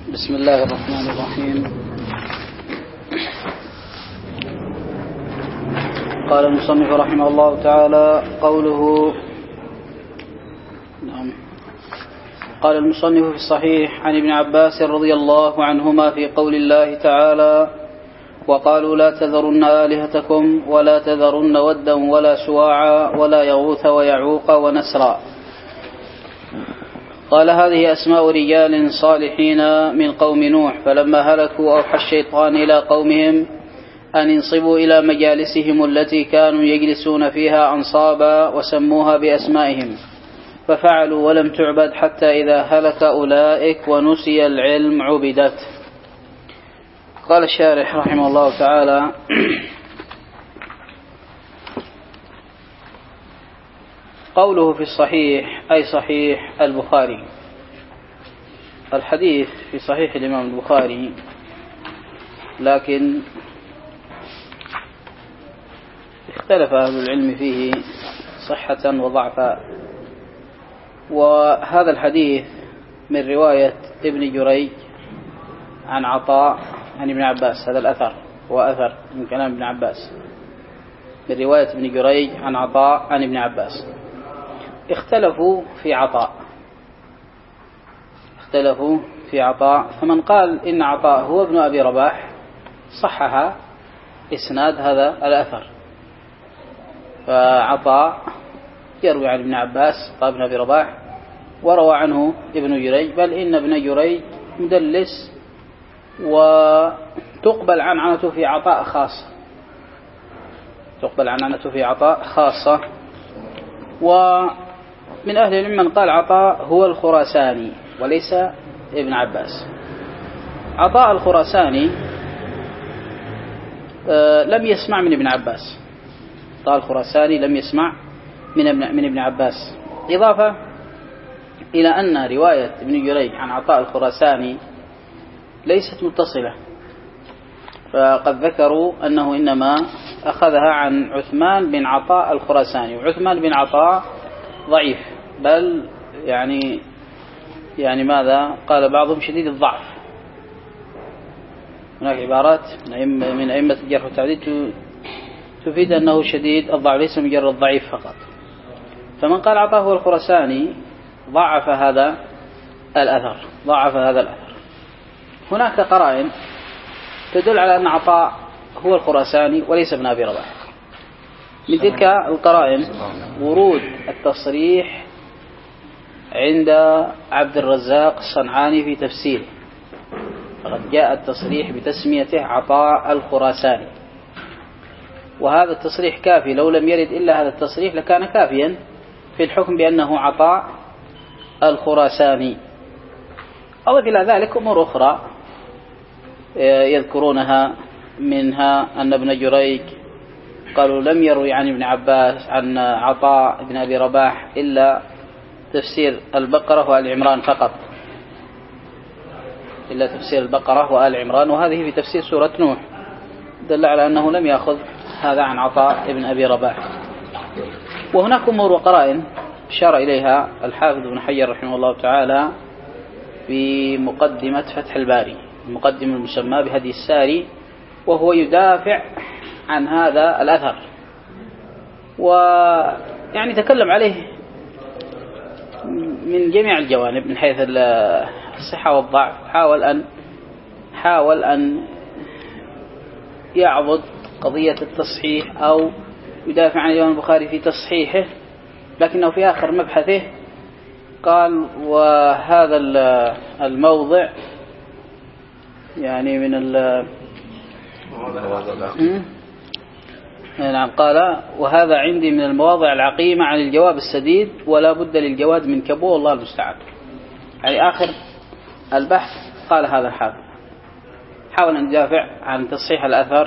بسم الله الرحمن الرحيم. قال المصنف رحمه الله تعالى قوله قال المصنف في الصحيح عن ابن عباس رضي الله عنهما في قول الله تعالى وقالوا لا تذرن آلهتكم ولا تذرن ودا ولا سواعا ولا يغوث ويعوق ونسرا. قال هذه أسماء رجال صالحين من قوم نوح فلما هلكوا أوحى الشيطان إلى قومهم أن انصبوا إلى مجالسهم التي كانوا يجلسون فيها أنصابا وسموها بأسمائهم ففعلوا ولم تعبد حتى إذا هلك أولئك ونسي العلم عبدت. قال الشارح رحمه الله تعالى قوله في الصحيح أي صحيح البخاري. الحديث في صحيح الإمام البخاري لكن اختلف أهل العلم فيه صحة وضعفا. وهذا الحديث من رواية ابن جريج عن عطاء عن ابن عباس. هذا الأثر هو أثر من كلام ابن عباس من رواية ابن جريج عن عطاء عن ابن عباس. اختلفوا في عطاء فمن قال إن عطاء هو ابن أبي رباح صحح إسناد هذا الأثر. فعطاء يروي عن ابن عباس ابن أبي رباح وروى عنه ابن جريج بل إن ابن جريج مدلس وتقبل عنعنته في عطاء خاصة. ومن أهل العلم من قال عطاء هو الخراساني وليس ابن عباس. عطاء الخراساني لم يسمع من ابن عباس. عطاء الخراساني لم يسمع من ابن عباس، إضافة إلى أن رواية ابن جريج عن عطاء الخراساني ليست متصلة. فقد ذكروا أنه إنما أخذها عن عثمان بن عطاء الخراساني، وعثمان بن عطاء ضعيف بل يعني ماذا قال بعضهم شديد الضعف. هناك عبارات من أئمة الجرح والتعديل تفيد أنه شديد الضعف ليس مجرد ضعيف فقط. فمن قال عطاء هو الخراساني ضعف هذا الأثر. هناك قرائن تدل على أن عطاء هو الخراساني وليس ابن أبي رباح. من تلك القرائن ورود التصريح عند عبد الرزاق الصنعاني في تفسيره، فقد جاء التصريح بتسميته عطاء الخراساني، وهذا التصريح كافي. لو لم يرد إلا هذا التصريح لكان كافيا في الحكم بأنه عطاء الخراساني. أضف إلى ذلك أمور أخرى يذكرونها، منها أن ابن جريج قالوا لم يروي عن ابن عباس عن عطاء بن أبي رباح إلا تفسير البقرة وآل عمران فقط، وهذه في تفسير سورة نوح، دل على أنه لم يأخذ هذا عن عطاء بن أبي رباح. وهناك أمور وقرائن أشار إليها الحافظ ابن حجر رحمه الله تعالى في مقدمة فتح الباري، المقدمة المسمى بهدي الساري، وهو يدافع عن هذا الأثر ويعني تكلم عليه من جميع الجوانب من حيث الصحة والضعف. حاول أن يعضد قضية التصحيح أو يدافع عن الإمام البخاري في تصحيحه، لكنه في آخر مبحثه قال وهذا الموضع يعني من نعم قال وهذا عندي من المواضع العقيمة عن الجواب السديد ولا بد للجواد من كبوه والله المستعان. يعني آخر البحث قال هذا الحافظ حاول أن يدافع عن تصحيح الأثر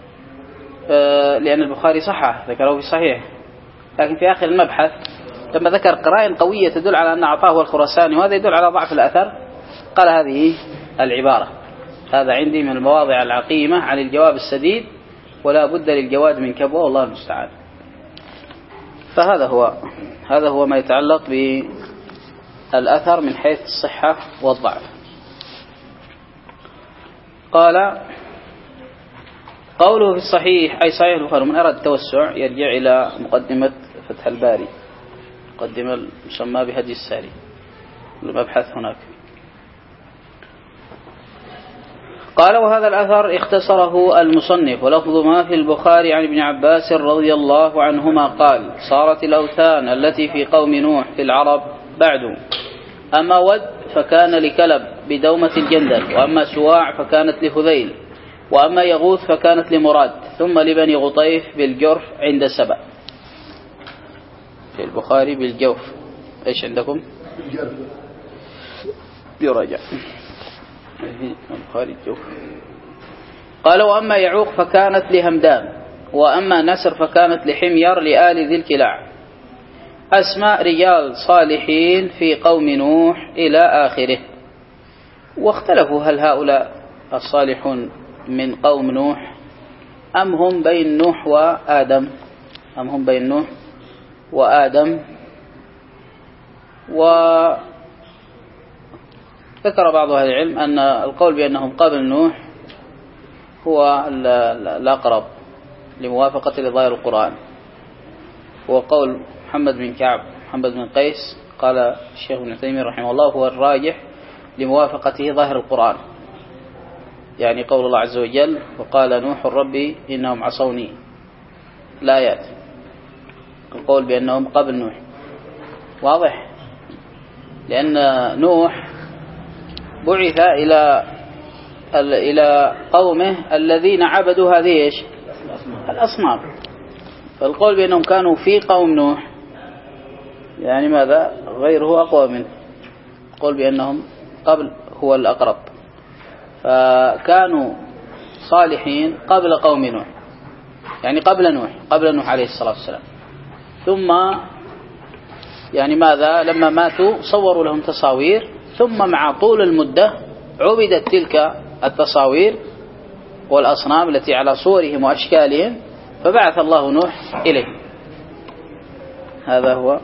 لأن البخاري صححه ذكره في الصحيح، لكن في آخر المبحث لما ذكر قرائن قوية تدل على أن عطاه هو الخراساني وهذا يدل على ضعف الأثر قال هذه العبارة هذا عندي من المواضع العقيمة عن الجواب السديد ولا بد للجواد من كبوه والله المستعان. فهذا هو ما يتعلق بالأثر من حيث الصحة والضعف. قال قوله في الصحيح أي صحيح البخاري. من أراد التوسع يرجع إلى مقدمة فتح الباري، مقدمة المسمى بهدي الساري، المبحث هناك. قال وهذا الأثر اختصره المصنف، ولفظ ما في البخاري عن ابن عباس رضي الله عنهما قال صارت الأوثان التي في قوم نوح في العرب بعد، أما ود فكان لكلب بدومة الجندل، وأما سواع فكانت لهذيل، وأما يغوث فكانت لمراد، ثم لبني غطيف بالجرف عند سبأ. في البخاري بالجوف، ايش عندكم؟ يرجع البخاري الجوف. قال وأما يعوق فكانت لهمدان، وأما نسر فكانت لحمير لآل ذي الكلاع، أسماء رجال صالحين في قوم نوح إلى آخره. واختلفوا هل هؤلاء الصالحون من قوم نوح أم هم بين نوح وآدم، وذكر بعض أهل العلم أن القول بأنهم قبل نوح هو الأقرب لموافقة لظاهر القرآن، هو قول محمد بن كعب محمد بن قيس. قال الشيخ ابن تيمية رحمه الله هو الراجح لموافقته ظاهر القرآن، يعني قول الله عز وجل وقال نوح ربي إنهم عصوني، الآيات، القول بأنهم قبل نوح واضح، لأن نوح بعث إلى قومه الذين عبدوا هذه إيش؟ الأصنام. فالقول بأنهم كانوا في قوم نوح يعني ماذا غيره أقوى منه، القول بأنهم قبل هو الأقرب، فكانوا صالحين قبل قوم نوح، يعني قبل نوح عليه الصلاة والسلام. ثم يعني ماذا لما ماتوا صوروا لهم تصاوير، ثم مع طول المدة عبدت تلك التصاوير والأصنام التي على صورهم وأشكالهم، فبعث الله نوح إليه. هذا هو.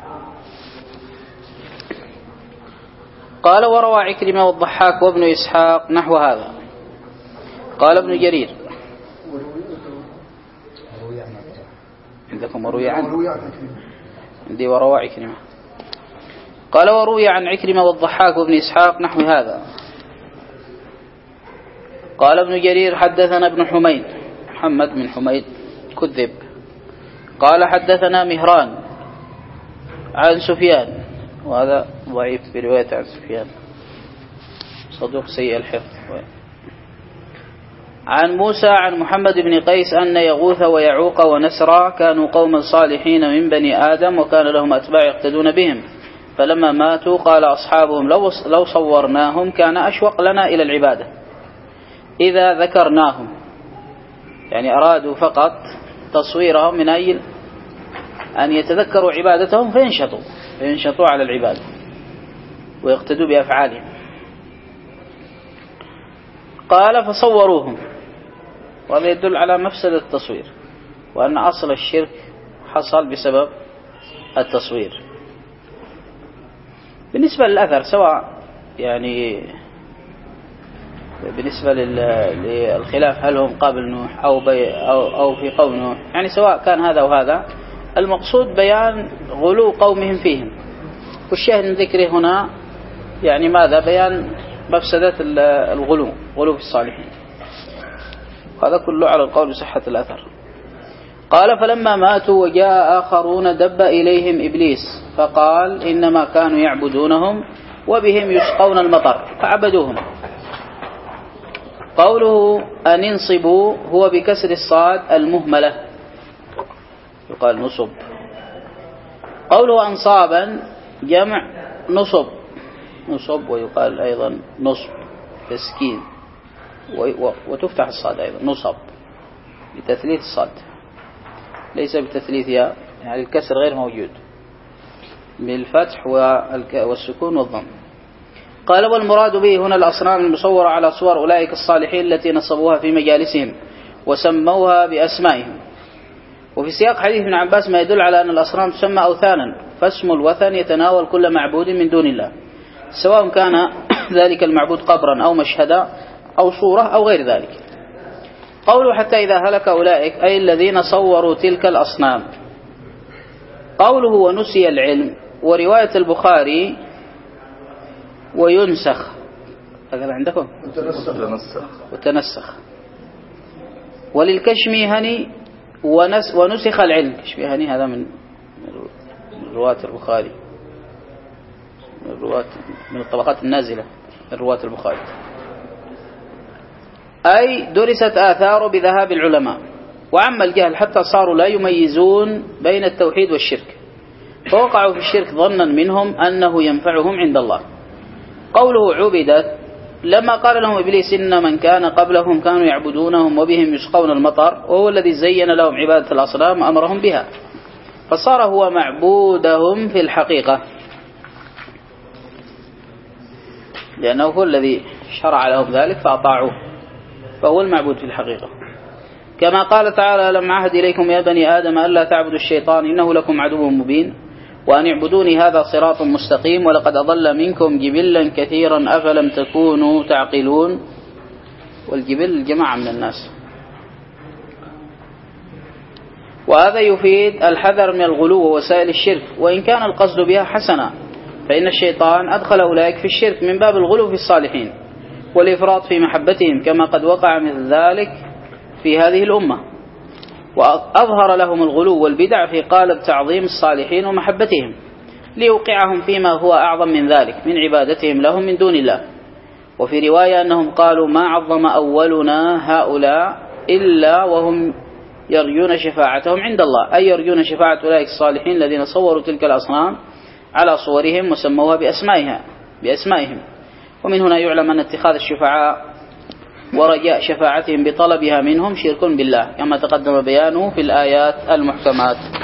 قال وروى عكرمة والضحاك وابن إسحاق نحو هذا. قال ابن جرير عندكم وروي عن عندي وروى عكرمة. قال وروي عن عكرمة والضحاك وابن إسحاق نحو هذا. قال ابن جرير حدثنا ابن حميد محمد بن حميد كذب. قال حدثنا مهران عن سفيان، وهذا ضعيف برواية عن سفيان، صدوق سيء الحفظ. عن موسى عن محمد بن قيس أن يغوث ويعوق ونسرا كانوا قوما صالحين من بني آدم، وكان لهم أتباع يقتدون بهم، فلما ماتوا قال أصحابهم لو صورناهم كان أشوق لنا إلى العبادة. إذا ذكرناهم يعني أرادوا فقط تصويرهم من أجل أن يتذكروا عبادتهم فينشطوا على العبادة ويقتدوا بأفعالهم. قال فصوروهم، وهذا يدل على مفسدة التصوير، وأن أصل الشرك حصل بسبب التصوير. بالنسبة للأثر سواء يعني بالنسبة للخلاف هل هم قبل نوح أو في قوم نوح، يعني سواء كان هذا وهذا، المقصود بيان غلو قومهم فيهم، والشاهد من ذكره هنا يعني ماذا بيان مفسدة الغلو في الصالحين. هذا كله على القول بصحة الأثر. قال فلما ماتوا وجاء آخرون دب إليهم إبليس فقال إنما كانوا يعبدونهم وبهم يسقون المطر فعبدوهم. قوله أن انصبوا هو بكسر الصاد المهملة يقال نصب. قوله أنصابا جمع نصب ويقال أيضا نصب تسكين، وتفتح الصاد أيضا نصب بتثليث الصاد ليس بتثليث ياء، يعني الكسر غير موجود، بالفتح والسكون والضم. قال والمراد به هنا الأصنام المصورة على صور أولئك الصالحين التي نصبوها في مجالسهم وسموها بأسمائهم. وفي سياق حديث ابن عباس ما يدل على أن الأصنام تسمى أوثانا، فاسم الوثن يتناول كل معبود من دون الله، سواء كان ذلك المعبود قبرا أو مشهدا أو صورة أو غير ذلك. قوله حتى إذا هلك أولئك أي الذين صوروا تلك الأصنام. قوله ونسي العلم، ورواية البخاري وينسخ، هكذا عندكم وتنسخ. وللكشميهني ونسخ العلم. كشميهني هذا من رواة البخاري، من الطبقات النازلة من رواة البخاري. أي درست آثار بذهاب العلماء، وعم الجهل حتى صاروا لا يميزون بين التوحيد والشرك، فوقعوا في الشرك ظنا منهم أنه ينفعهم عند الله. قوله عبدت، لما قال لهم إبليس إن من كان قبلهم كانوا يعبدونهم وبهم يسقون المطر، وهو الذي زين لهم عبادة الأصنام وأمرهم بها، فصار هو معبودهم في الحقيقة، لأنه هو الذي شرع لهم ذلك فأطاعوه، فهو المعبود في الحقيقة. كما قال تعالى ألم عهد إليكم يا بني آدم ألا تعبدوا الشيطان إنه لكم عدو مبين وأن اعبدوني هذا صراط مستقيم ولقد أضل منكم جبلا كثيرا أفلم تكونوا تعقلون. والجبل جماعة من الناس. وهذا يفيد الحذر من الغلو ووسائل الشرك، وإن كان القصد بها حسنا، فإن الشيطان أدخل أولئك في الشرك من باب الغلو في الصالحين والإفراط في محبتهم، كما قد وقع مثل ذلك في هذه الأمة، وأظهر لهم الغلو والبدع في قالب تعظيم الصالحين ومحبتهم، ليوقعهم فيما هو أعظم من ذلك من عبادتهم لهم من دون الله. وفي رواية أنهم قالوا ما عظم أولنا هؤلاء إلا وهم يرجون شفاعتهم عند الله، أي يرجون شفاعة أولئك الصالحين الذين صوروا تلك الأصنام على صورهم وسموها بأسمائهم. ومن هنا يعلم أن اتخاذ الشفعاء ورجاء شفاعتهم بطلبها منهم شرك بالله، كما تقدم بيانه في الآيات المحكمات.